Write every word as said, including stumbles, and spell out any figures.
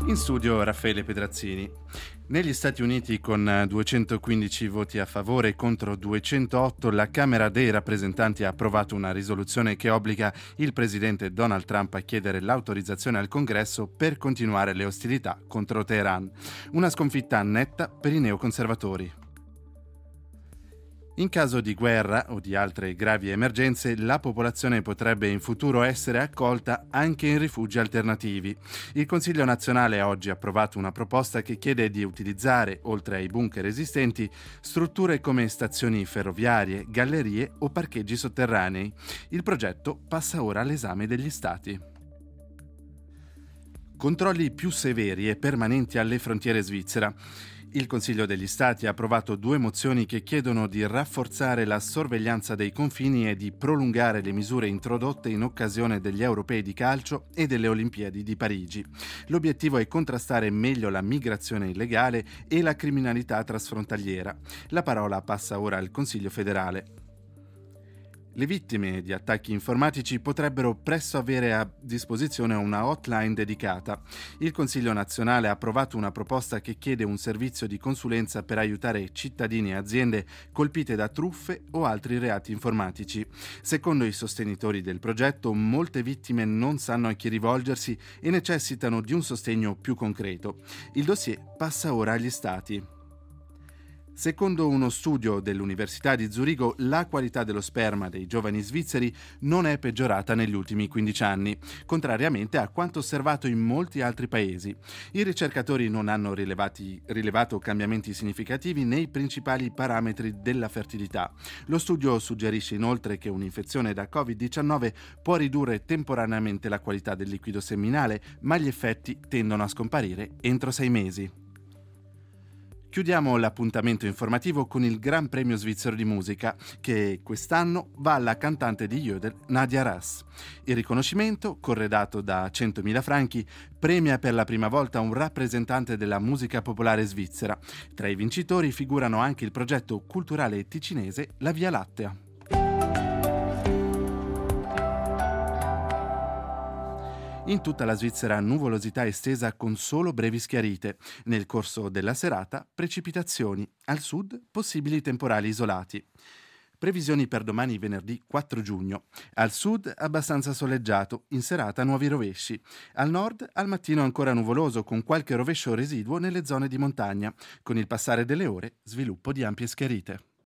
In studio Raffaele Pedrazzini. Negli Stati Uniti, con duecentoquindici voti a favore contro duecentootto, la Camera dei rappresentanti ha approvato una risoluzione che obbliga il presidente Donald Trump a chiedere l'autorizzazione al Congresso per continuare le ostilità contro Teheran. Una sconfitta netta per i neoconservatori. In caso di guerra o di altre gravi emergenze, la popolazione potrebbe in futuro essere accolta anche in rifugi alternativi. Il Consiglio nazionale ha oggi approvato una proposta che chiede di utilizzare, oltre ai bunker esistenti, strutture come stazioni ferroviarie, gallerie o parcheggi sotterranei. Il progetto passa ora all'esame degli Stati. Controlli più severi e permanenti alle frontiere svizzera. Il Consiglio degli Stati ha approvato due mozioni che chiedono di rafforzare la sorveglianza dei confini e di prolungare le misure introdotte in occasione degli europei di calcio e delle Olimpiadi di Parigi. L'obiettivo è contrastare meglio la migrazione illegale e la criminalità transfrontaliera. La parola passa ora al Consiglio federale. Le vittime di attacchi informatici potrebbero presto avere a disposizione una hotline dedicata. Il Consiglio nazionale ha approvato una proposta che chiede un servizio di consulenza per aiutare cittadini e aziende colpite da truffe o altri reati informatici. Secondo i sostenitori del progetto, molte vittime non sanno a chi rivolgersi e necessitano di un sostegno più concreto. Il dossier passa ora agli Stati. Secondo uno studio dell'Università di Zurigo, la qualità dello sperma dei giovani svizzeri non è peggiorata negli ultimi quindici anni, contrariamente a quanto osservato in molti altri paesi. I ricercatori non hanno rilevati, rilevato cambiamenti significativi nei principali parametri della fertilità. Lo studio suggerisce inoltre che un'infezione da covid diciannove può ridurre temporaneamente la qualità del liquido seminale, ma gli effetti tendono a scomparire entro sei mesi. Chiudiamo l'appuntamento informativo con il Gran Premio Svizzero di Musica, che quest'anno va alla cantante di Jodel Nadia Ras. Il riconoscimento, corredato da centomila franchi, premia per la prima volta un rappresentante della musica popolare svizzera. Tra i vincitori figurano anche il progetto culturale ticinese La Via Lattea. In tutta la Svizzera nuvolosità estesa con solo brevi schiarite. Nel corso della serata precipitazioni. Al sud possibili temporali isolati. Previsioni per domani venerdì quattro giugno. Al sud abbastanza soleggiato, in serata nuovi rovesci. Al nord al mattino ancora nuvoloso con qualche rovescio residuo nelle zone di montagna. Con il passare delle ore sviluppo di ampie schiarite.